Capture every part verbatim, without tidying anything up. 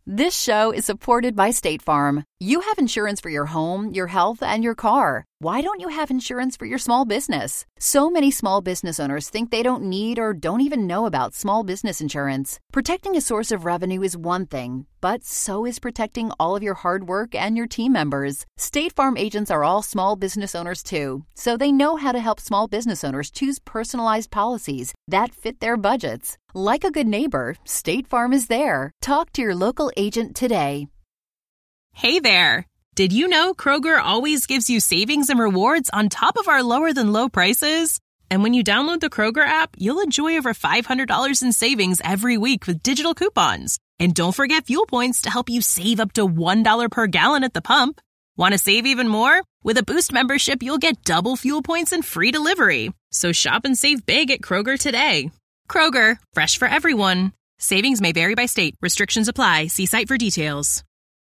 This show is supported by State Farm. You have insurance for your home, your health, and your car. Why don't you have insurance for your small business? So many small business owners think they don't need or don't even know about small business insurance. Protecting a source of revenue is one thing, but so is protecting all of your hard work and your team members. State Farm agents are all small business owners too, so they know how to help small business owners choose personalized policies that fit their budgets. Like a good neighbor, State Farm is there. Talk to your local agent today. Hey there! Did you know Kroger always gives you savings and rewards on top of our lower-than-low prices? And when you download the Kroger app, you'll enjoy over five hundred dollars in savings every week with digital coupons. And don't forget fuel points to help you save up to one dollar per gallon at the pump. Want to save even more? With a Boost membership, you'll get double fuel points and free delivery. So shop and save big at Kroger today. Kroger, fresh for everyone. Savings may vary by state. Restrictions apply. See site for details.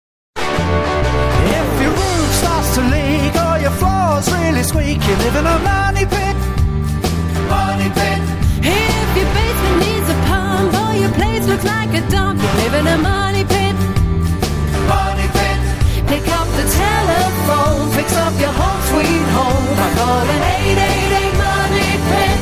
If your roof starts to leak or your floor's really squeaky, you live in a money pit. Money pit. If your basement needs a pump or your place looks like a dump, you live in a money pit. Money pit. Pick up the telephone, fix up your home sweet home by calling eight eight eight money pit.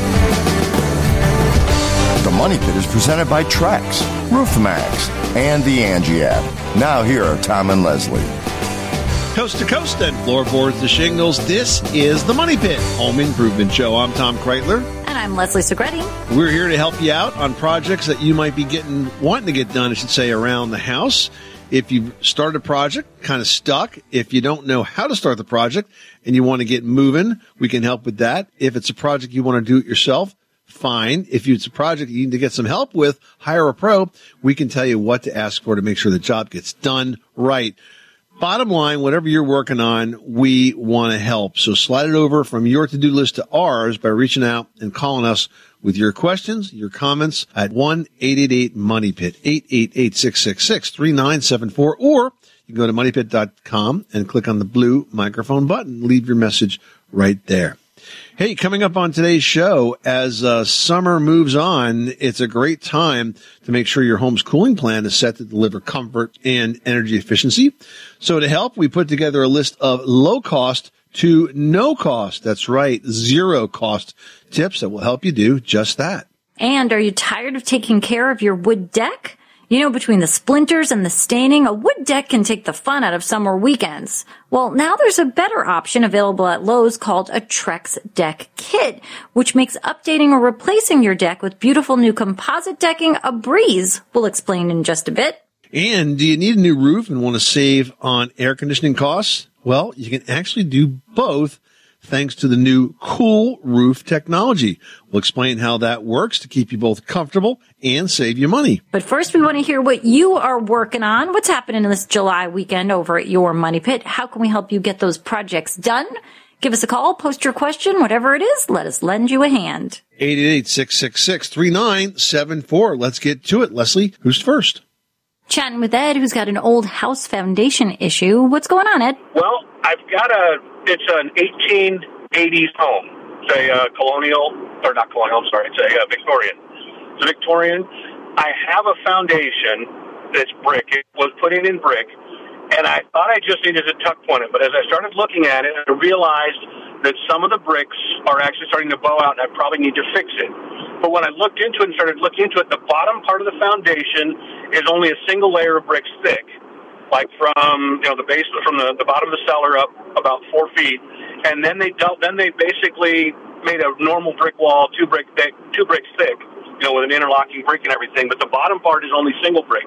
The Money Pit is presented by Trex, RoofMax, and the Angie app. Now here are Tom and Leslie. Coast to coast and floorboards to shingles, this is the Money Pit Home Improvement Show. I'm Tom Kreitler. And I'm Leslie Segretti. We're here to help you out on projects that you might be getting, wanting to get done, I should say, around the house. If you've started a project, kind of stuck, if you don't know how to start the project and you want to get moving, we can help with that. If it's a project you want to do it yourself, fine. If it's a project you need to get some help with, hire a pro. We can tell you what to ask for to make sure the job gets done right. Bottom line, whatever you're working on, we want to help. So slide it over from your to-do list to ours by reaching out and calling us with your questions, your comments at one eight eight eight money pit, eight eight eight, six six six, three nine seven four, or you can go to money pit dot com and click on the blue microphone button. Leave your message right there. Hey, coming up on today's show, as uh, summer moves on, it's a great time to make sure your home's cooling plan is set to deliver comfort and energy efficiency. So to help, we put together a list of low-cost to no-cost, that's right, zero-cost tips that will help you do just that. And are you tired of taking care of your wood deck? You know, between the splinters and the staining, a wood deck can take the fun out of summer weekends. Well, now there's a better option available at Lowe's called a Trex Deck Kit, which makes updating or replacing your deck with beautiful new composite decking a breeze. We'll explain in just a bit. And do you need a new roof and want to save on air conditioning costs? Well, you can actually do both thanks to the new Cool Roof technology. We'll explain how that works to keep you both comfortable and save you money. But first, we want to hear what you are working on. What's happening this July weekend over at your Money Pit? How can we help you get those projects done? Give us a call, post your question, whatever it is. Let us lend you a hand. eight eight eight, six six six, three nine seven four. Let's get to it. Leslie, who's first? Chatting with Ed, who's got an old house foundation issue. What's going on, Ed? Well, I've got a, it's an eighteen eighties home. It's a uh, colonial, or not colonial, I'm sorry, it's a uh, Victorian. It's a Victorian. I have a foundation that's brick. It was put in in brick, and I thought I just needed to tuck point it, but as I started looking at it, I realized that some of the bricks are actually starting to bow out, and I probably need to fix it. But when I looked into it and started looking into it, the bottom part of the foundation is only a single layer of bricks thick, like from you know the base from the, the bottom of the cellar up about four feet, and then they dealt, then they basically made a normal brick wall, two brick thick, two bricks thick, you know, with an interlocking brick and everything. But the bottom part is only single brick,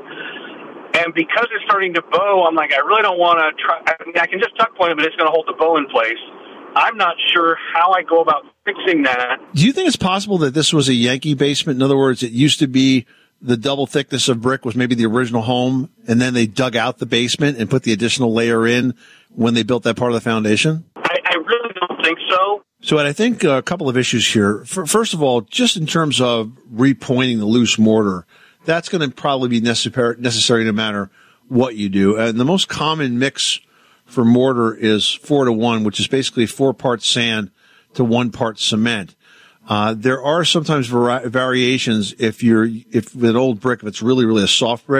and because it's starting to bow, I'm like, I really don't want to try. I mean, I can just tuck point it, but it's going to hold the bow in place. I'm not sure how I go about fixing that. Do you think it's possible that this was a Yankee basement? In other words, it used to be the double thickness of brick was maybe the original home, and then they dug out the basement and put the additional layer in when they built that part of the foundation? I, I really don't think so. So I think a couple of issues here. First of all, just in terms of repointing the loose mortar, that's going to probably be necessary, necessary no matter what you do. And the most common mix for mortar is four to one, which is basically four parts sand to one part cement. Uh, there are sometimes vari- variations if you're, if with an old brick, if it's really, really a soft brick.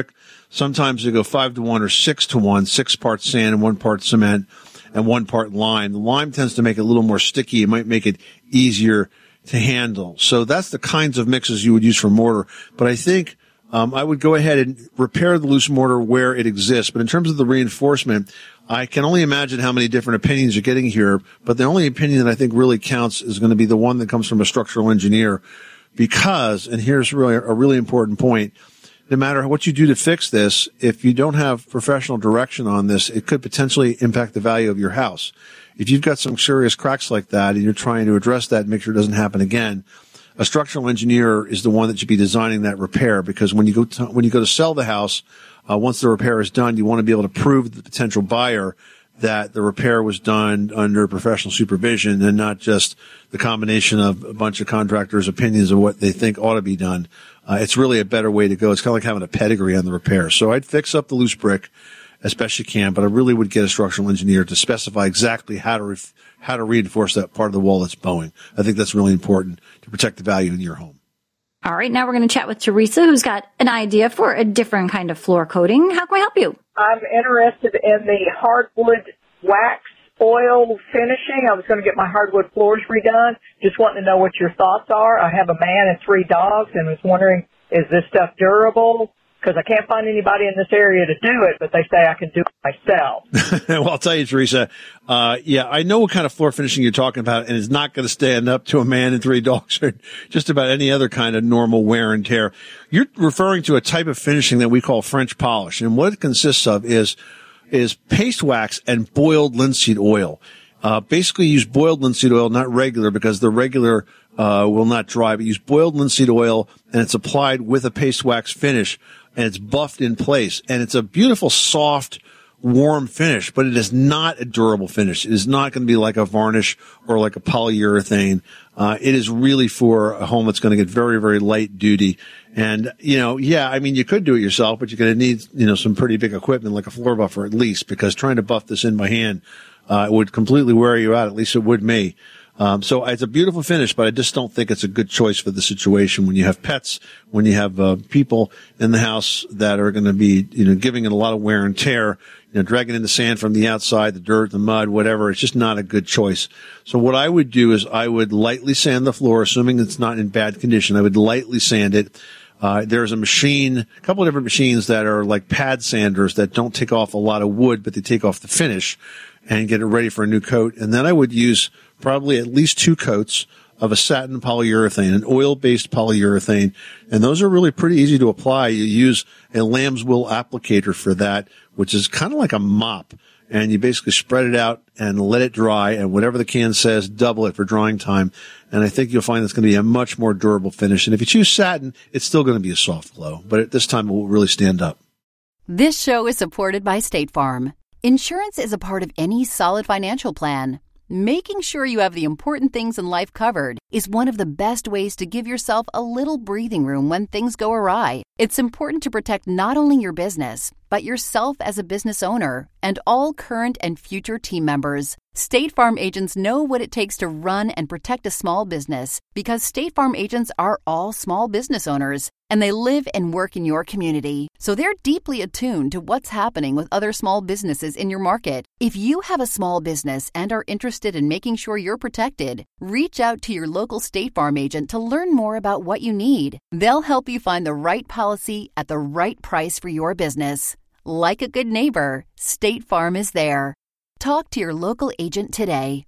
Sometimes they go five to one or six to one, six parts sand and one part cement and one part lime. The lime tends to make it a little more sticky. It might make it easier to handle. So that's the kinds of mixes you would use for mortar. But I think um, I would go ahead and repair the loose mortar where it exists. But in terms of the reinforcement, I can only imagine how many different opinions you're getting here. But the only opinion that I think really counts is going to be the one that comes from a structural engineer. Because, and here's really a really important point, no matter what you do to fix this, if you don't have professional direction on this, it could potentially impact the value of your house. If you've got some serious cracks like that and you're trying to address that and make sure it doesn't happen again, a structural engineer is the one that should be designing that repair, because when you go to, when you go to sell the house, uh, once the repair is done, you want to be able to prove to the potential buyer that the repair was done under professional supervision and not just the combination of a bunch of contractors' opinions of what they think ought to be done. Uh, it's really a better way to go. It's kind of like having a pedigree on the repair. So I'd fix up the loose brick as best you can, but I really would get a structural engineer to specify exactly how to re- how to reinforce that part of the wall that's bowing. I think that's really important to protect the value in your home. All right, now we're going to chat with Teresa, who's got an idea for a different kind of floor coating. How can we help you? I'm interested in the hardwood wax oil finishing. I was going to get my hardwood floors redone. Just wanting to know what your thoughts are. I have a man and three dogs and was wondering, is this stuff durable? Because I can't find anybody in this area to do it, but they say I can do it myself. Well, I'll tell you, Teresa, uh, yeah, I know what kind of floor finishing you're talking about, and it's not going to stand up to a man and three dogs or just about any other kind of normal wear and tear. You're referring to a type of finishing that we call French polish, and what it consists of is is paste wax and boiled linseed oil. Uh, basically use boiled linseed oil, not regular, because the regular uh will not dry, but use boiled linseed oil, and it's applied with a paste wax finish, and it's buffed in place. And it's a beautiful, soft, warm finish, but it is not a durable finish. It is not going to be like a varnish or like a polyurethane. Uh, it is really for a home that's going to get very, very light duty. And, you know, yeah, I mean, you could do it yourself, but you're going to need, you know, some pretty big equipment like a floor buffer at least, because trying to buff this in by hand, uh, would completely wear you out. At least it would me. Um, so it's a beautiful finish, but I just don't think it's a good choice for the situation when you have pets, when you have, uh, people in the house that are going to be, you know, giving it a lot of wear and tear, you know, dragging in the sand from the outside, the dirt, the mud, whatever. It's just not a good choice. So what I would do is I would lightly sand the floor, assuming it's not in bad condition. I would lightly sand it. Uh, there's a machine, a couple of different machines that are like pad sanders that don't take off a lot of wood, but they take off the finish and get it ready for a new coat. And then I would use probably at least two coats of a satin polyurethane, an oil-based polyurethane. And those are really pretty easy to apply. You use a lamb's wool applicator for that, which is kind of like a mop. And you basically spread it out and let it dry. And whatever the can says, double it for drying time. And I think you'll find it's going to be a much more durable finish. And if you choose satin, it's still going to be a soft glow. But at this time, it will really stand up. This show is supported by State Farm. Insurance is a part of any solid financial plan. Making sure you have the important things in life covered is one of the best ways to give yourself a little breathing room when things go awry. It's important to protect not only your business, but yourself as a business owner and all current and future team members. State Farm agents know what it takes to run and protect a small business because State Farm agents are all small business owners and they live and work in your community. So they're deeply attuned to what's happening with other small businesses in your market. If you have a small business and are interested in making sure you're protected, reach out to your local State Farm agent to learn more about what you need. They'll help you find the right policy at the right price for your business. Like a good neighbor, State Farm is there. Talk to your local agent today.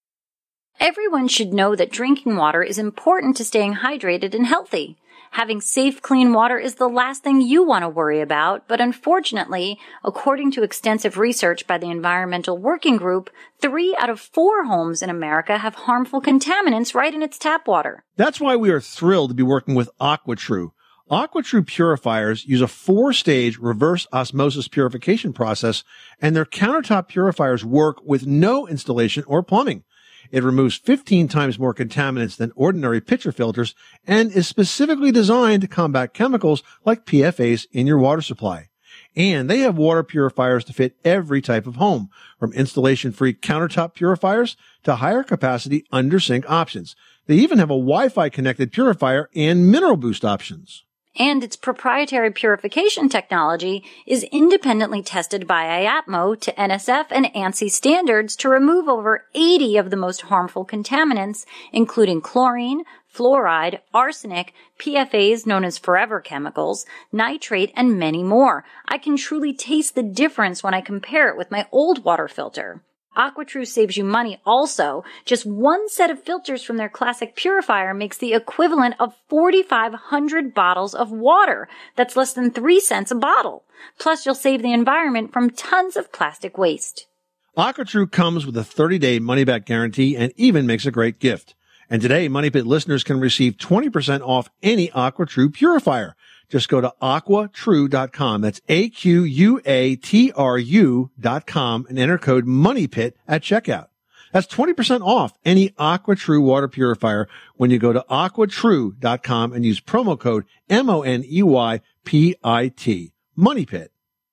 Everyone should know that drinking water is important to staying hydrated and healthy. Having safe, clean water is the last thing you want to worry about, but unfortunately, according to extensive research by the Environmental Working Group, three out of four homes in America have harmful contaminants right in its tap water. That's why we are thrilled to be working with AquaTrue. AquaTrue purifiers use a four-stage reverse osmosis purification process, and their countertop purifiers work with no installation or plumbing. It removes fifteen times more contaminants than ordinary pitcher filters and is specifically designed to combat chemicals like P F As in your water supply. And they have water purifiers to fit every type of home, from installation-free countertop purifiers to higher capacity under-sink options. They even have a Wi-Fi connected purifier and mineral boost options. And its proprietary purification technology is independently tested by I A T M O to N S F and ANSI standards to remove over eighty of the most harmful contaminants, including chlorine, fluoride, arsenic, P F As known as forever chemicals, nitrate, and many more. I can truly taste the difference when I compare it with my old water filter. AquaTrue saves you money also. Just one set of filters from their classic purifier makes the equivalent of forty-five hundred bottles of water. That's less than three cents a bottle. Plus, you'll save the environment from tons of plastic waste. AquaTrue comes with a thirty-day money-back guarantee and even makes a great gift. And today, Money Pit listeners can receive twenty percent off any AquaTrue purifier. Just go to aqua true dot com. That's A Q U A T R U dot com and enter code MONEYPIT at checkout. That's twenty percent off any AquaTrue water purifier when you go to aqua true dot com and use promo code M O N E Y P I T. MONEYPIT.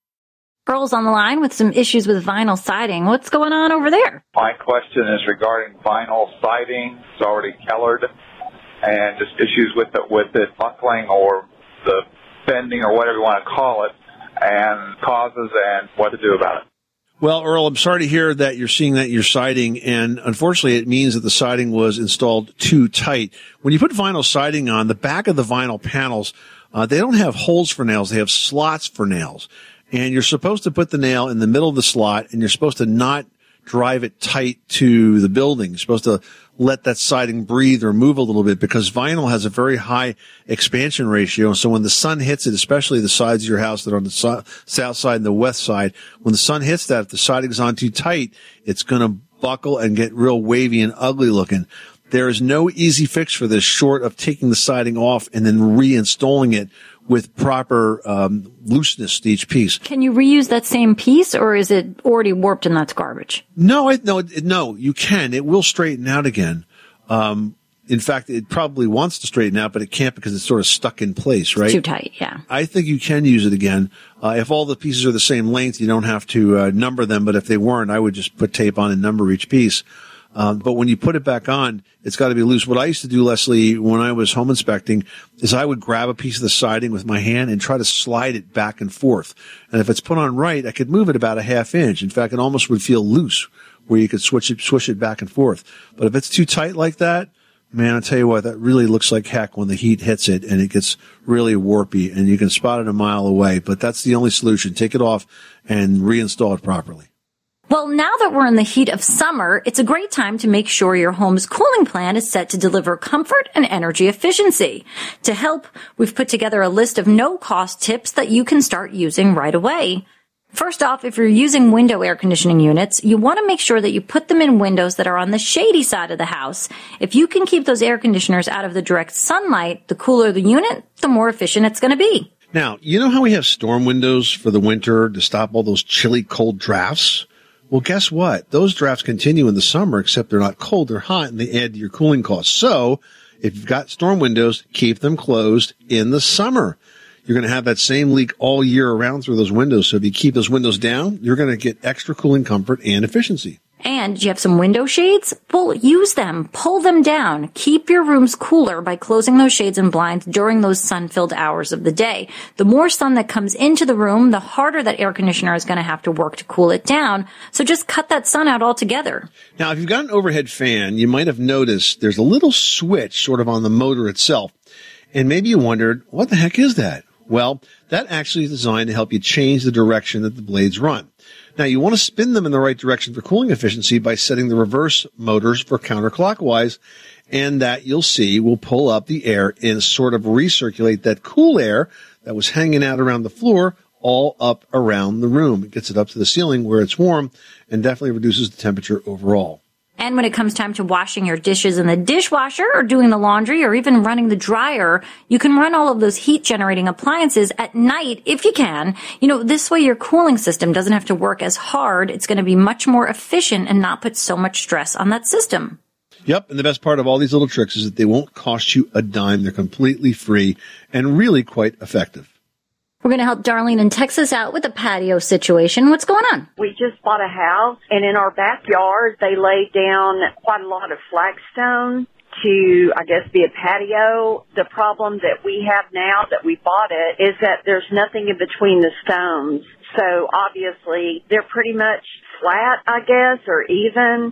Earl's on the line with some issues with vinyl siding. What's going on over there? My question is regarding vinyl siding. It's already colored, and just issues with it, with it buckling or the bending or whatever you want to call it, and causes and what to do about it. Well, Earl, I'm sorry to hear that you're seeing that in your siding, and unfortunately it means that the siding was installed too tight. When you put vinyl siding on, the back of the vinyl panels, uh, they don't have holes for nails, they have slots for nails. And you're supposed to put the nail in the middle of the slot, and you're supposed to not drive it tight to the building. You're supposed to let that siding breathe or move a little bit because vinyl has a very high expansion ratio. So when the sun hits it, especially the sides of your house that are on the so- south side and the west side, when the sun hits that, if the siding's on too tight, it's going to buckle and get real wavy and ugly looking. There is no easy fix for this short of taking the siding off and then reinstalling it with proper um, looseness to each piece. Can you reuse that same piece, or is it already warped and that's garbage? No, I, no, no, you can. It will straighten out again. Um, in fact, it probably wants to straighten out, but it can't because it's sort of stuck in place, right? It's too tight, yeah. I think you can use it again. Uh, if all the pieces are the same length, you don't have to uh, number them, but if they weren't, I would just put tape on and number each piece. Um, but when you put it back on, it's got to be loose. What I used to do, Leslie, when I was home inspecting, is I would grab a piece of the siding with my hand and try to slide it back and forth. And if it's put on right, I could move it about a half inch. In fact, it almost would feel loose where you could switch it, swish it back and forth. But if it's too tight like that, man, I'll tell you what, that really looks like heck when the heat hits it and it gets really warpy and you can spot it a mile away. But that's the only solution. Take it off and reinstall it properly. Well, now that we're in the heat of summer, it's a great time to make sure your home's cooling plan is set to deliver comfort and energy efficiency. To help, we've put together a list of no-cost tips that you can start using right away. First off, if you're using window air conditioning units, you want to make sure that you put them in windows that are on the shady side of the house. If you can keep those air conditioners out of the direct sunlight, the cooler the unit, the more efficient it's going to be. Now, you know how we have storm windows for the winter to stop all those chilly, cold drafts? Well, guess what? Those drafts continue in the summer, except they're not cold, they're hot, and they add to your cooling costs. So, if you've got storm windows, keep them closed in the summer. You're going to have that same leak all year around through those windows. So if you keep those windows down, you're going to get extra cooling comfort and efficiency. And you have some window shades? Well, use them. Pull them down. Keep your rooms cooler by closing those shades and blinds during those sun-filled hours of the day. The more sun that comes into the room, the harder that air conditioner is going to have to work to cool it down. So just cut that sun out altogether. Now, if you've got an overhead fan, you might have noticed there's a little switch sort of on the motor itself. And maybe you wondered, what the heck is that? Well, that actually is designed to help you change the direction that the blades run. Now, you want to spin them in the right direction for cooling efficiency by setting the reverse motors for counterclockwise, and that you'll see will pull up the air and sort of recirculate that cool air that was hanging out around the floor all up around the room. It gets it up to the ceiling where it's warm and definitely reduces the temperature overall. And when it comes time to washing your dishes in the dishwasher or doing the laundry or even running the dryer, you can run all of those heat-generating appliances at night if you can. You know, this way your cooling system doesn't have to work as hard. It's going to be much more efficient and not put so much stress on that system. Yep, and the best part of all these little tricks is that they won't cost you a dime. They're completely free and really quite effective. We're going to help Darlene in Texas out with a patio situation. What's going on? We just bought a house, and in our backyard, they laid down quite a lot of flagstone to, I guess, be a patio. The problem that we have now that we bought it is that there's nothing in between the stones. So obviously they're pretty much flat, I guess, or even,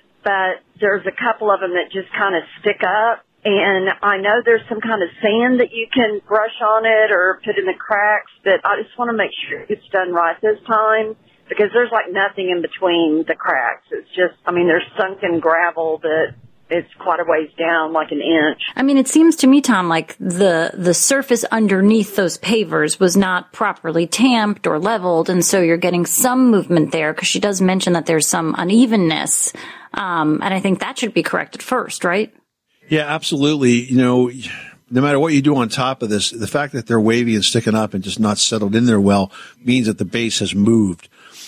but there's a couple of them that just kind of stick up. And I know there's some kind of sand that you can brush on it or put in the cracks, but I just want to make sure it's done right this time because there's like nothing in between the cracks. It's just, I mean, there's sunken gravel that it's quite a ways down, like an inch. I mean, it seems to me, Tom, like the the surface underneath those pavers was not properly tamped or leveled, and so you're getting some movement there because she does mention that there's some unevenness, um, and I think that should be corrected first, right? Yeah, absolutely. You know, no matter what you do on top of this, the fact that they're wavy and sticking up and just not settled in there well means that the base has moved.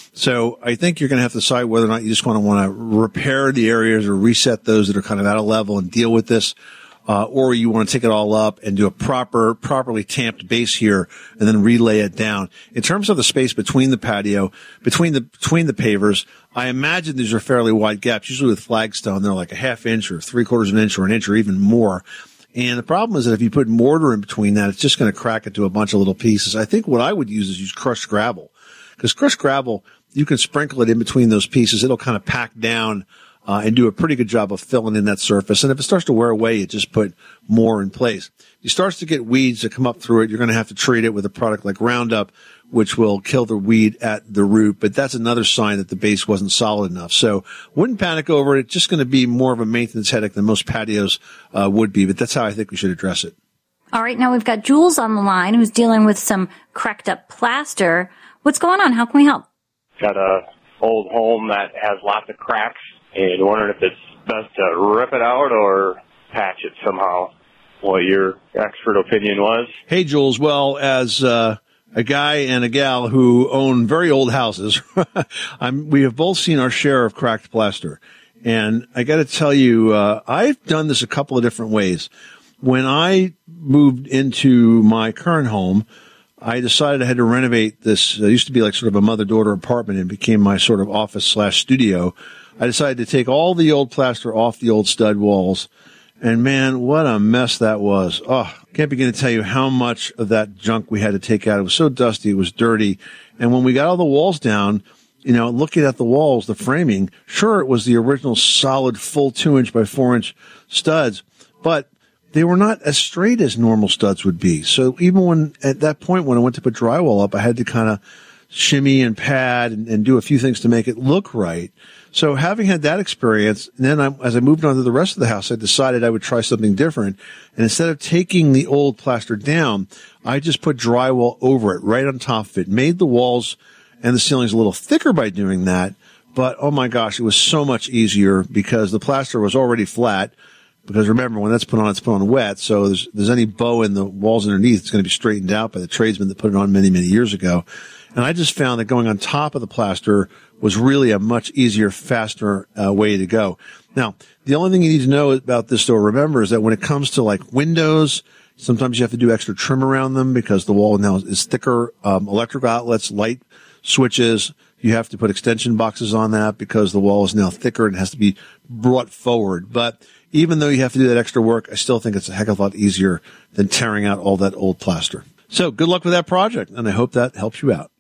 So I think you're going to have to decide whether or not you just want to want to repair the areas or reset those that are kind of out of level and deal with this, uh, or you want to take it all up and do a proper, properly tamped base here and then relay it down. In terms of the space between the patio, between the, between the pavers, I imagine these are fairly wide gaps. Usually with flagstone, they're like a half inch or three quarters of an inch or an inch or even more. And the problem is that if you put mortar in between that, it's just going to crack it to a bunch of little pieces. I think what I would use is use crushed gravel, because crushed gravel, you can sprinkle it in between those pieces. It'll kind of pack down uh, and do a pretty good job of filling in that surface. And if it starts to wear away, you just put more in place. If it starts to get weeds that come up through it, you're going to have to treat it with a product like Roundup, which will kill the weed at the root. But that's another sign that the base wasn't solid enough. So wouldn't panic over it. It's just going to be more of a maintenance headache than most patios uh, would be. But that's how I think we should address it. All right. Now we've got Jules on the line who's dealing with some cracked up plaster. What's going on? How can we help? Got a old home that has lots of cracks and wondering if it's best to rip it out or patch it somehow. What your expert opinion was? Hey, Jules. Well, as uh, a guy and a gal who own very old houses, I'm, we have both seen our share of cracked plaster. And I got to tell you, uh, I've done this a couple of different ways. When I moved into my current home, I decided I had to renovate this. It used to be like sort of a mother-daughter apartment and became my sort of office slash studio. I decided to take all the old plaster off the old stud walls. And man, what a mess that was. Oh, can't begin to tell you how much of that junk we had to take out. It was so dusty. It was dirty. And when we got all the walls down, you know, looking at the walls, the framing, sure, it was the original solid full two inch by four inch studs, but they were not as straight as normal studs would be. So even when, at that point, when I went to put drywall up, I had to kind of shimmy and pad and, and do a few things to make it look right. So having had that experience, and then I, as I moved on to the rest of the house, I decided I would try something different. And instead of taking the old plaster down, I just put drywall over it, right on top of it, made the walls and the ceilings a little thicker by doing that. But oh my gosh, it was so much easier because the plaster was already flat. Because remember, when that's put on, it's put on wet. So there's, there's any bow in the walls underneath, it's going to be straightened out by the tradesman that put it on many, many years ago. And I just found that going on top of the plaster was really a much easier, faster uh, way to go. Now, the only thing you need to know about this, though, remember, is that when it comes to like windows, sometimes you have to do extra trim around them because the wall now is thicker. Um, electrical outlets, light switches, you have to put extension boxes on that because the wall is now thicker and has to be brought forward. But even though you have to do that extra work, I still think it's a heck of a lot easier than tearing out all that old plaster. So good luck with that project, and I hope that helps you out.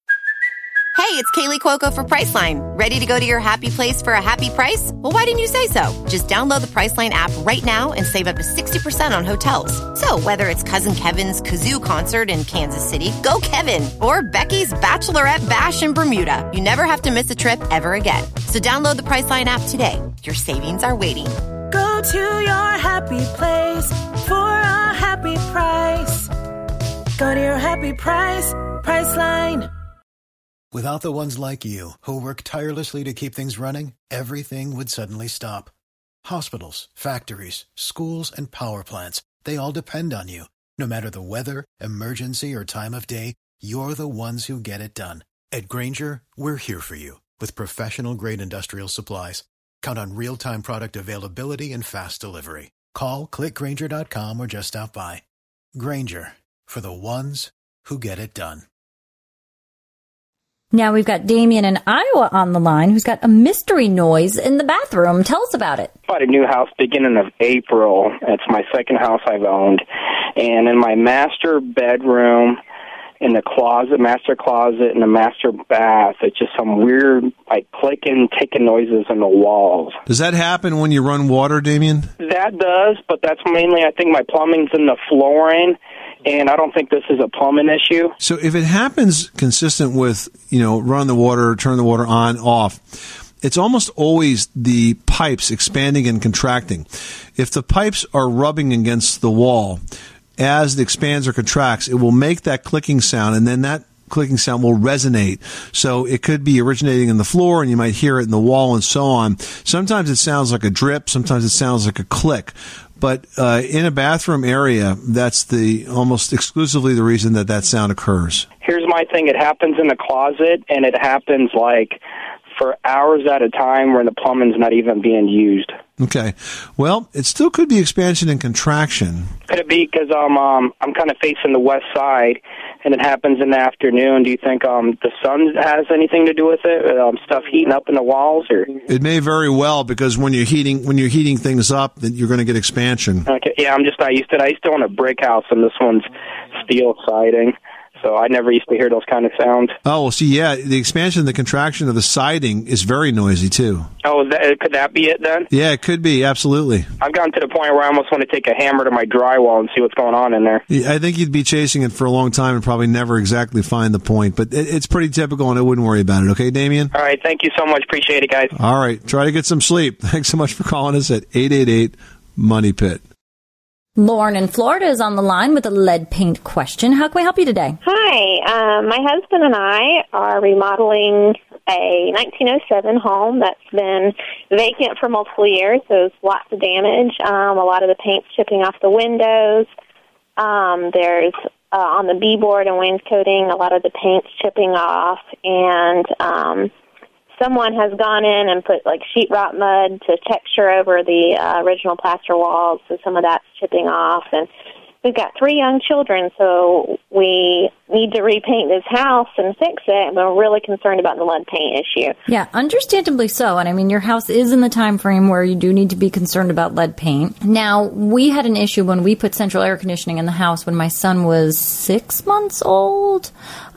Hey, it's Kaylee Cuoco for Priceline. Ready to go to your happy place for a happy price? Well, why didn't you say so? Just download the Priceline app right now and save up to sixty percent on hotels. So whether it's Cousin Kevin's Kazoo Concert in Kansas City, go Kevin, or Becky's Bachelorette Bash in Bermuda, you never have to miss a trip ever again. So download the Priceline app today. Your savings are waiting. Go to your happy place for a happy price. Go to your happy price, Priceline. Without the ones like you, who work tirelessly to keep things running, everything would suddenly stop. Hospitals, factories, schools, and power plants, they all depend on you. No matter the weather, emergency, or time of day, you're the ones who get it done. At Grainger, we're here for you with professional-grade industrial supplies. Count on real-time product availability and fast delivery. Call, click Grainger dot com, or just stop by. Grainger, for the ones who get it done. Now we've got Damien in Iowa on the line who's got a mystery noise in the bathroom. Tell us about it. I bought a new house beginning of April. It's my second house I've owned. And in my master bedroom, in the closet, master closet, and the master bath, it's just some weird, like, clicking, ticking noises in the walls. Does that happen when you run water, Damien? That does, but that's mainly, I think, my plumbing's in the flooring. And I don't think this is a plumbing issue. So if it happens consistent with, you know, run the water, turn the water on, off, it's almost always the pipes expanding and contracting. If the pipes are rubbing against the wall, as it expands or contracts, it will make that clicking sound, and then that clicking sound will resonate. So it could be originating in the floor, and you might hear it in the wall and so on. Sometimes it sounds like a drip. Sometimes it sounds like a click. But uh, in a bathroom area, that's the almost exclusively the reason that that sound occurs. Here's my thing. It happens in the closet, and it happens like for hours at a time when the plumbing's not even being used. Okay. Well, it still could be expansion and contraction. Could it be because um, um, I'm kind of facing the west side, and it happens in the afternoon? Do you think um, the sun has anything to do with it? Um, stuff heating up in the walls, or it may very well, because when you're heating when you're heating things up, then you're going to get expansion. Okay. Yeah, I'm just not used to it. I used to own a brick house, and this one's steel siding. So I never used to hear those kind of sounds. Oh, well, see, yeah, the expansion, the contraction of the siding is very noisy, too. Oh, is that, could that be it, then? Yeah, it could be, absolutely. I've gotten to the point where I almost want to take a hammer to my drywall and see what's going on in there. I think you'd be chasing it for a long time and probably never exactly find the point, but it, it's pretty typical, and I wouldn't worry about it, okay, Damien? All right, thank you so much. Appreciate it, guys. All right, try to get some sleep. Thanks so much for calling us at eight eight eight, money pit. Lauren in Florida is on the line with a lead paint question. How can we help you today? Hi. Um, my husband and I are remodeling a nineteen oh seven home that's been vacant for multiple years. There's lots of damage. Um, a lot of the paint's chipping off the windows. Um, there's uh, on the B-board and wainscoting, a lot of the paint's chipping off. And um, someone has gone in and put like sheetrock mud to texture over the uh, original plaster walls, so some of that's chipping off. And we've got three young children, so we need to repaint this house and fix it, and we're really concerned about the lead paint issue. Yeah, understandably so. And I mean, your house is in the time frame where you do need to be concerned about lead paint. Now, we had an issue when we put central air conditioning in the house when my son was six months old.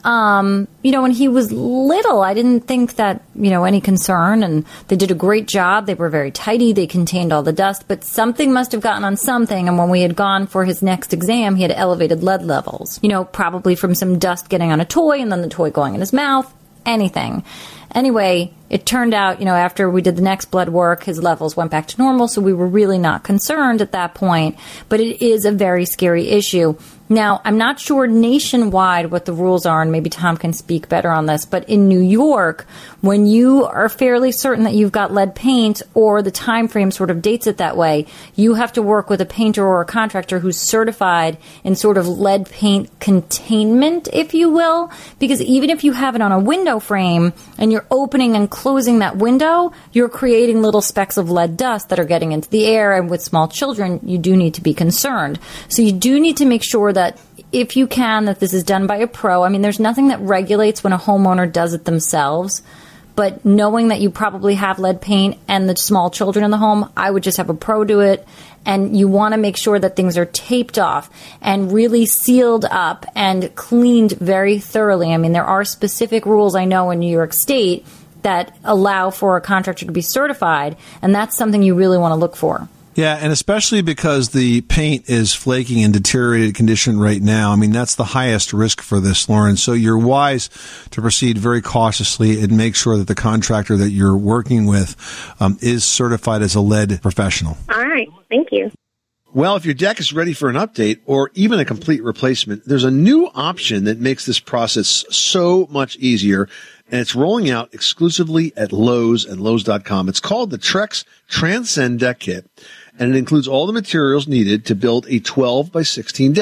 Um, you know, when he was little, I didn't think that, you know, any concern, and they did a great job. They were very tidy. They contained all the dust, but something must have gotten on something. And when we had gone for his next exam, he had elevated lead levels, you know, probably from some dust getting on a toy and then the toy going in his mouth, anything. Anyway, it turned out, you know, after we did the next blood work, his levels went back to normal, so we were really not concerned at that point. But it is a very scary issue. Now, I'm not sure nationwide what the rules are, and maybe Tom can speak better on this, but in New York, when you are fairly certain that you've got lead paint, or the time frame sort of dates it that way, you have to work with a painter or a contractor who's certified in sort of lead paint containment, if you will, because even if you have it on a window frame and you're opening and closing that window, you're creating little specks of lead dust that are getting into the air, and with small children, you do need to be concerned. So you do need to make sure that that if you can, that this is done by a pro. I mean, there's nothing that regulates when a homeowner does it themselves, but knowing that you probably have lead paint and the small children in the home, I would just have a pro do it. And you want to make sure that things are taped off and really sealed up and cleaned very thoroughly. I mean, there are specific rules I know in New York State that allow for a contractor to be certified, and that's something you really want to look for. Yeah, and especially because the paint is flaking in deteriorated condition right now. I mean, that's the highest risk for this, Lauren. So you're wise to proceed very cautiously and make sure that the contractor that you're working with um, is certified as a lead professional. All right. Thank you. Well, if your deck is ready for an update or even a complete replacement, there's a new option that makes this process so much easier, and it's rolling out exclusively at Lowe's and Lowe's dot com. It's called the Trex Transcend Deck Kit, and it includes all the materials needed to build a twelve by sixteen deck,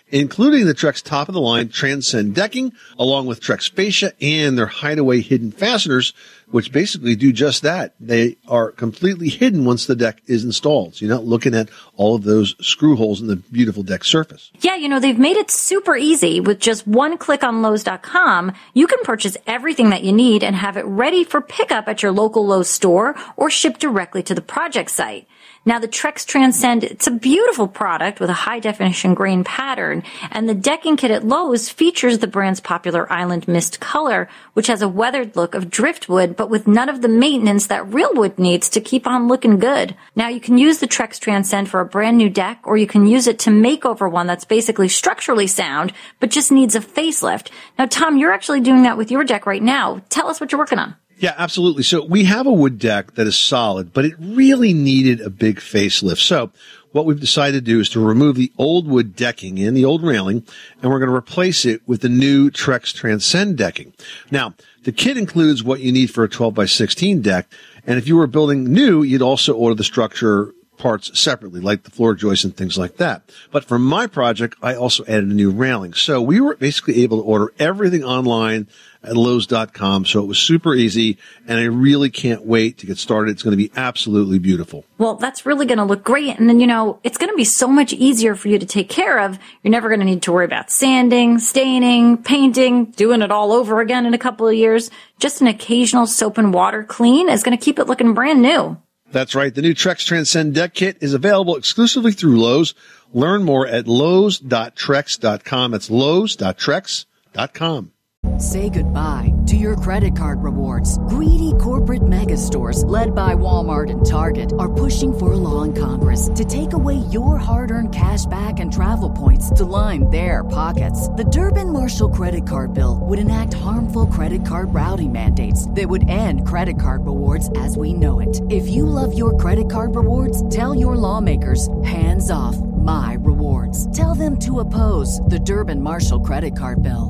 including the Trex top-of-the-line Transcend decking, along with Trex fascia and their hideaway hidden fasteners, which basically do just that. They are completely hidden once the deck is installed. So you're not looking at all of those screw holes in the beautiful deck surface. Yeah, you know, they've made it super easy. With just one click on Lowe's dot com, you can purchase everything that you need and have it ready for pickup at your local Lowe's store or shipped directly to the project site. Now, the Trex Transcend, it's a beautiful product with a high-definition grain pattern, and the decking kit at Lowe's features the brand's popular Island Mist color, which has a weathered look of driftwood, but with none of the maintenance that real wood needs to keep on looking good. Now, you can use the Trex Transcend for a brand new deck, or you can use it to make over one that's basically structurally sound, but just needs a facelift. Now, Tom, you're actually doing that with your deck right now. Tell us what you're working on. Yeah, absolutely. So we have a wood deck that is solid, but it really needed a big facelift. So what we've decided to do is to remove the old wood decking and the old railing, and we're going to replace it with the new Trex Transcend decking. Now, the kit includes what you need for a twelve by sixteen deck, and if you were building new, you'd also order the structure parts separately, like the floor joists and things like that. But for my project, I also added a new railing. So we were basically able to order everything online at Lowe's dot com. So it was super easy, and I really can't wait to get started. It's going to be absolutely beautiful. Well, that's really going to look great. And then, you know, it's going to be so much easier for you to take care of. You're never going to need to worry about sanding, staining, painting, doing it all over again in a couple of years. Just an occasional soap and water clean is going to keep it looking brand new. That's right. The new Trex Transcend deck kit is available exclusively through Lowe's. Learn more at Lowe's dot Trex dot com. That's Lowe's dot Trex dot com. Say goodbye to your credit card rewards. Greedy corporate mega stores, led by Walmart and Target, are pushing for a law in Congress to take away your hard-earned cash back and travel points to line their pockets. The Durbin-Marshall credit card bill would enact harmful credit card routing mandates that would end credit card rewards as we know it. If you love your credit card rewards, tell your lawmakers, hands off my rewards. Tell them to oppose the Durbin-Marshall credit card bill.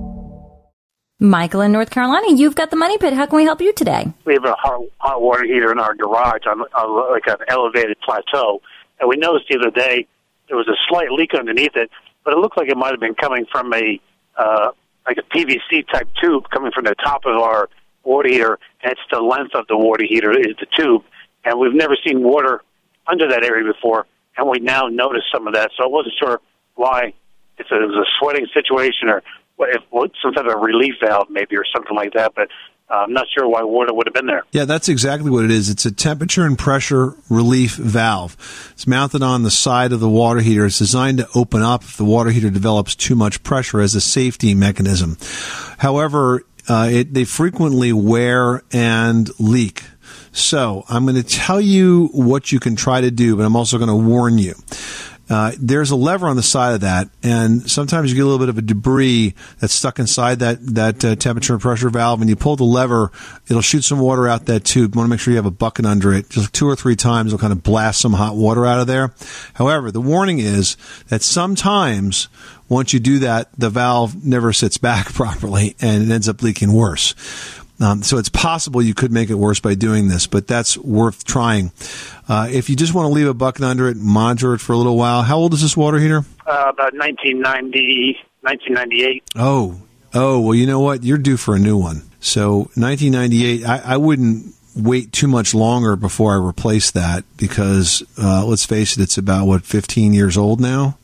Michael in North Carolina, you've got the Money Pit. How can we help you today? We have a hot, hot water heater in our garage on, on like an elevated plateau, and we noticed the other day there was a slight leak underneath it, but it looked like it might have been coming from a uh, like a P V C type tube coming from the top of our water heater, and it's the length of the water heater is the tube, and we've never seen water under that area before, and we now notice some of that, so I wasn't sure why. If it was a sweating situation or if some type of relief valve maybe or something like that, but uh, I'm not sure why water would have been there. Yeah, that's exactly what it is. It's a temperature and pressure relief valve. It's mounted on the side of the water heater. It's designed to open up if the water heater develops too much pressure as a safety mechanism. However, uh, it, they frequently wear and leak. So I'm going to tell you what you can try to do, but I'm also going to warn you. Uh, there's a lever on the side of that, and sometimes you get a little bit of a debris that's stuck inside that, that uh, temperature and pressure valve, and you pull the lever, it'll shoot some water out that tube. You want to make sure you have a bucket under it. Just two or three times, it'll kind of blast some hot water out of there. However, the warning is that sometimes once you do that, the valve never sits back properly, and it ends up leaking worse. Um, so it's possible you could make it worse by doing this, but that's worth trying. Uh, if you just want to leave a bucket under it, monitor it for a little while. How old is this water heater? Uh, about nineteen ninety, nineteen ninety-eight. Oh, oh, well, you know what? You're due for a new one. So nineteen ninety-eight, I, I wouldn't wait too much longer before I replace that because, uh, let's face it, it's about, what, fifteen years old now?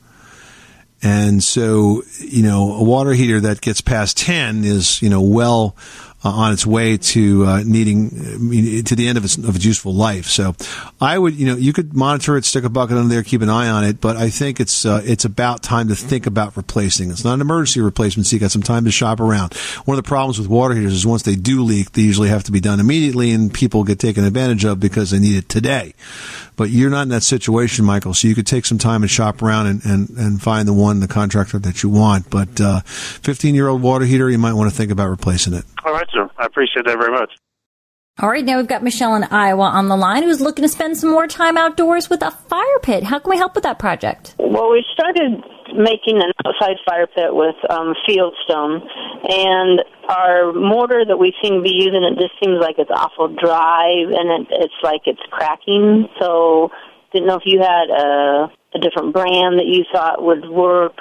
And so, you know, a water heater that gets past ten is, you know, well uh, on its way to uh, needing uh, to the end of its of its useful life. So, I would, you know, you could monitor it, stick a bucket under there, keep an eye on it. But I think it's uh, it's about time to think about replacing. It's not an emergency replacement, so you got some time to shop around. One of the problems with water heaters is once they do leak, they usually have to be done immediately, and people get taken advantage of because they need it today. But you're not in that situation, Michael, so you could take some time and shop around and, and, and find the one, the contractor that you want. But uh, fifteen-year-old water heater, you might want to think about replacing it. All right, sir. I appreciate that very much. All right, now we've got Michelle in Iowa on the line who's looking to spend some more time outdoors with a fire pit. How can we help with that project? Well, we started making an outside fire pit with um, fieldstone, and our mortar that we seem to be using, it just seems like it's awful dry, and it, it's like it's cracking. So didn't know if you had a a different brand that you thought would work,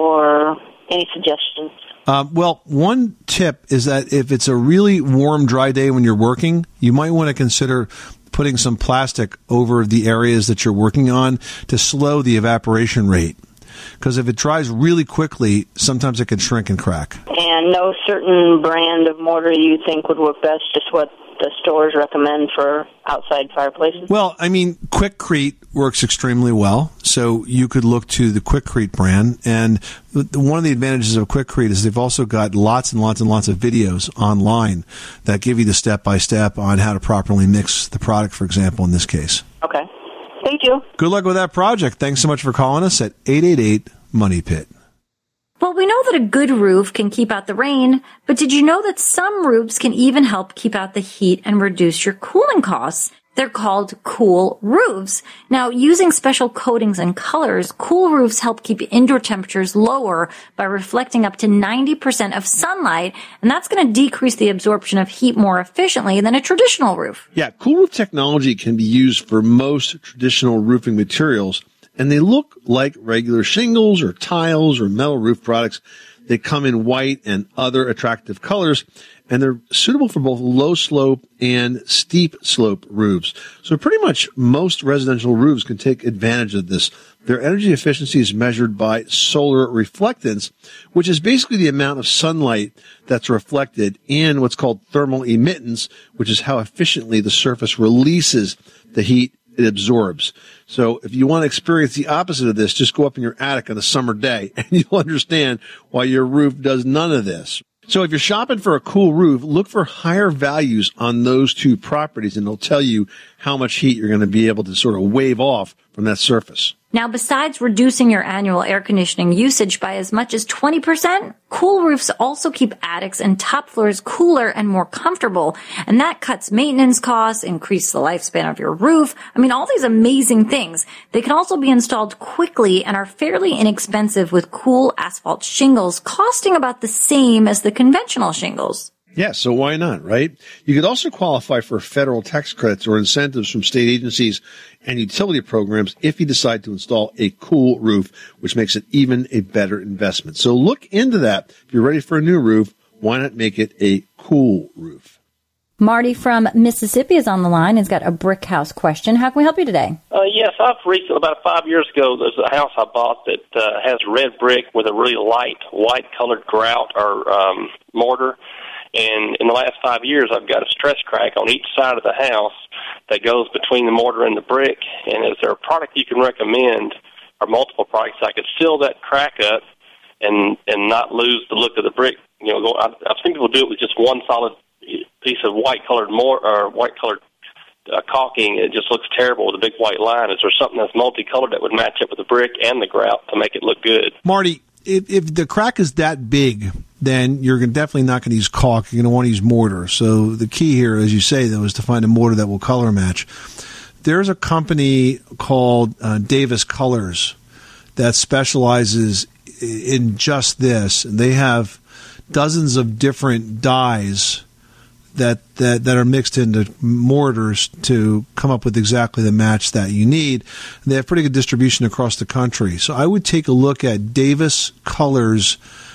or any suggestions? Um, well, one tip is that if it's a really warm, dry day when you're working, you might want to consider putting some plastic over the areas that you're working on to slow the evaporation rate. Because if it dries really quickly, sometimes it can shrink and crack. And no certain brand of mortar you think would work best, just what the stores recommend for outside fireplaces? Well, I mean, Quikrete works extremely well, so you could look to the Quikrete brand. And one of the advantages of Quikrete is they've also got lots and lots and lots of videos online that give you the step-by-step on how to properly mix the product, for example, in this case. Okay. Thank you. Good luck with that project. Thanks so much for calling us at eight eight eight, money pit. Well, we know that a good roof can keep out the rain, but did you know that some roofs can even help keep out the heat and reduce your cooling costs? They're called cool roofs. Now, using special coatings and colors, cool roofs help keep indoor temperatures lower by reflecting up to ninety percent of sunlight, and that's going to decrease the absorption of heat more efficiently than a traditional roof. Yeah, cool roof technology can be used for most traditional roofing materials, and they look like regular shingles or tiles or metal roof products. They come in white and other attractive colors, and they're suitable for both low slope and steep slope roofs. So pretty much most residential roofs can take advantage of this. Their energy efficiency is measured by solar reflectance, which is basically the amount of sunlight that's reflected in what's called thermal emittance, which is how efficiently the surface releases the heat it absorbs. So if you want to experience the opposite of this, just go up in your attic on a summer day and you'll understand why your roof does none of this. So if you're shopping for a cool roof, look for higher values on those two properties, and they'll tell you how much heat you're going to be able to sort of wave off from that surface. Now, besides reducing your annual air conditioning usage by as much as twenty percent, cool roofs also keep attics and top floors cooler and more comfortable, and that cuts maintenance costs, increase the lifespan of your roof. I mean, all these amazing things. They can also be installed quickly and are fairly inexpensive with cool asphalt shingles costing about the same as the conventional shingles. Yeah, so why not, right? You could also qualify for federal tax credits or incentives from state agencies and utility programs if you decide to install a cool roof, which makes it even a better investment. So look into that. If you're ready for a new roof, why not make it a cool roof? Marty from Mississippi is on the line. He's got a brick house question. How can we help you today? Uh, yes, I've recently, about five years ago, there's a house I bought that uh, has red brick with a really light white-colored grout or um, mortar. And in the last five years, I've got a stress crack on each side of the house that goes between the mortar and the brick. And is there a product you can recommend, or multiple products, I could seal that crack up and and not lose the look of the brick? You know, I've, I've seen people do it with just one solid piece of white-colored mortar or white-colored uh, caulking. It just looks terrible with a big white line. Is there something that's multicolored that would match up with the brick and the grout to make it look good? Marty, if, if the crack is that big, then you're definitely not going to use caulk. You're going to want to use mortar. So the key here, as you say, though, is to find a mortar that will color match. There's a company called uh, Davis Colors that specializes in just this. They have dozens of different dyes that, that, that are mixed into mortars to come up with exactly the match that you need. And they have pretty good distribution across the country. So I would take a look at Davis Colors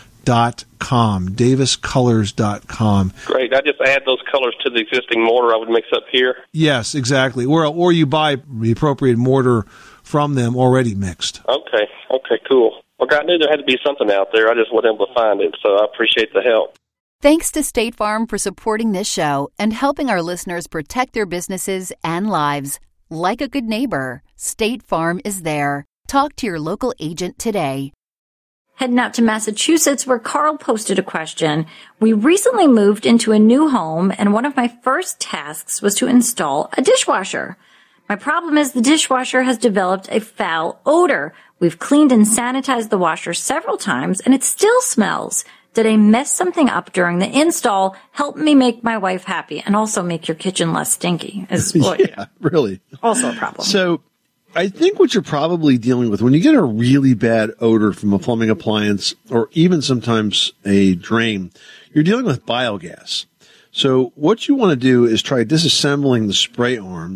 dot com, Davis Colors dot com. Great. I just add those colors to the existing mortar I would mix up here. Yes, exactly. Or or you buy the appropriate mortar from them already mixed. Okay. Okay, cool. Well, I knew there had to be something out there. I just wasn't able to find it, so I appreciate the help. Thanks to State Farm for supporting this show and helping our listeners protect their businesses and lives. Like a good neighbor, State Farm is there. Talk to your local agent today. Heading out to Massachusetts, where Carl posted a question. We recently moved into a new home, and one of my first tasks was to install a dishwasher. My problem is the dishwasher has developed a foul odor. We've cleaned and sanitized the washer several times, and it still smells. Did I mess something up during the install? Help me make my wife happy, and also make your kitchen less stinky. Is what, yeah, really. Also a problem. So I think what you're probably dealing with when you get a really bad odor from a plumbing appliance or even sometimes a drain, you're dealing with biogas. So what you want to do is try disassembling the spray arms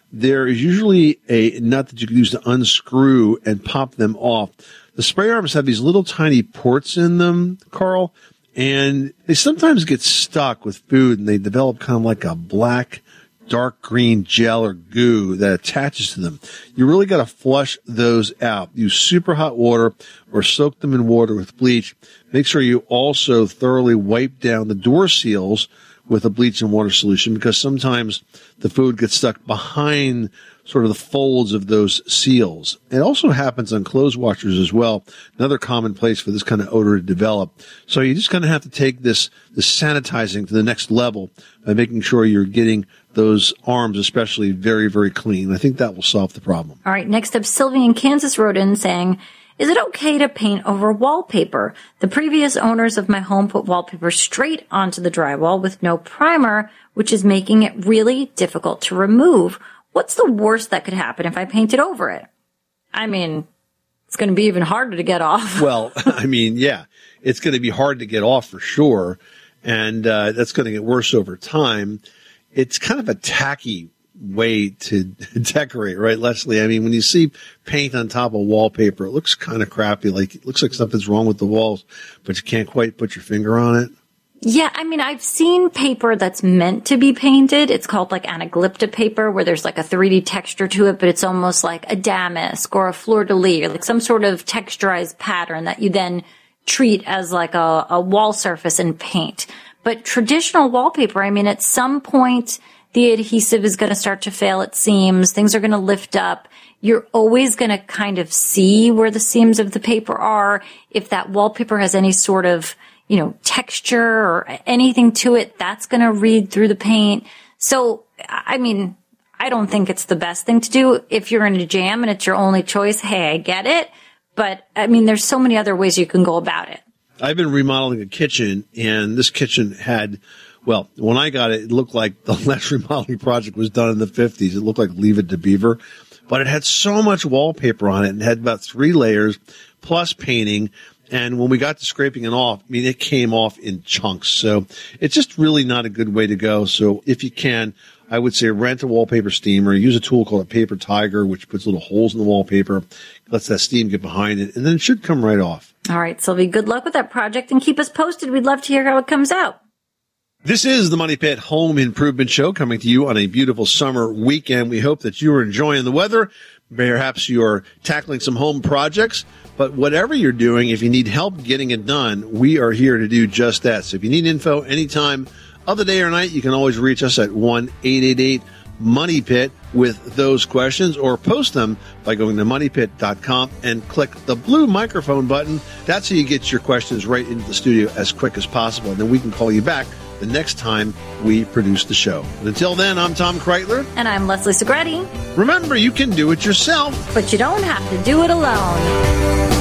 there is usually a nut that you can use to unscrew and pop them off. The spray arms have these little tiny ports in them, Carl, and they sometimes get stuck with food and they develop kind of like a black, dark green gel or goo that attaches to them. You really got to flush those out. Use super hot water or soak them in water with bleach. Make sure you also thoroughly wipe down the door seals with a bleach and water solution, because sometimes the food gets stuck behind sort of the folds of those seals. It also happens on clothes washers as well. Another common place for this kind of odor to develop. So you just kind of have to take this, this sanitizing to the next level by making sure you're getting those arms especially very, very clean. I think that will solve the problem. All right. Next up, Sylvie in Kansas wrote in saying, is it okay to paint over wallpaper? The previous owners of my home put wallpaper straight onto the drywall with no primer, which is making it really difficult to remove. What's the worst that could happen if I painted over it? I mean, it's going to be even harder to get off. Well, I mean, yeah, it's going to be hard to get off for sure. And uh, that's going to get worse over time. It's kind of a tacky way to decorate, right, Leslie? I mean, when you see paint on top of wallpaper, it looks kind of crappy. Like, it looks like something's wrong with the walls, but you can't quite put your finger on it. Yeah, I mean, I've seen paper that's meant to be painted. It's called like anaglypta paper, where there's like a three D texture to it, but it's almost like a damask or a fleur-de-lis, or like some sort of texturized pattern that you then treat as like a, a wall surface and paint. But traditional wallpaper, I mean, at some point, the adhesive is going to start to fail at seams. Things are going to lift up. You're always going to kind of see where the seams of the paper are. If that wallpaper has any sort of, you know, texture or anything to it, that's going to read through the paint. So, I mean, I don't think it's the best thing to do. If you're in a jam and it's your only choice, hey, I get it. But, I mean, there's so many other ways you can go about it. I've been remodeling a kitchen, and this kitchen had, well, when I got it, it looked like the last remodeling project was done in the fifties. It looked like Leave It to Beaver. But it had so much wallpaper on it, and had about three layers plus painting. And when we got to scraping it off, I mean, it came off in chunks. So it's just really not a good way to go. So if you can, I would say rent a wallpaper steamer, use a tool called a Paper Tiger, which puts little holes in the wallpaper, lets that steam get behind it, and then it should come right off. All right, Sylvie, good luck with that project, and keep us posted. We'd love to hear how it comes out. This is the Money Pit Home Improvement Show, coming to you on a beautiful summer weekend. We hope that you are enjoying the weather. Perhaps you are tackling some home projects. But whatever you're doing, if you need help getting it done, we are here to do just that. So if you need info anytime of the day or night, you can always reach us at one eight eight eight money pit with those questions, or post them by going to money pit dot com and click the blue microphone button. That's how you get your questions right into the studio as quick as possible. And then we can call you back the next time we produce the show. And until then, I'm Tom Kreitler. And I'm Leslie Segretti. Remember, you can do it yourself, but you don't have to do it alone.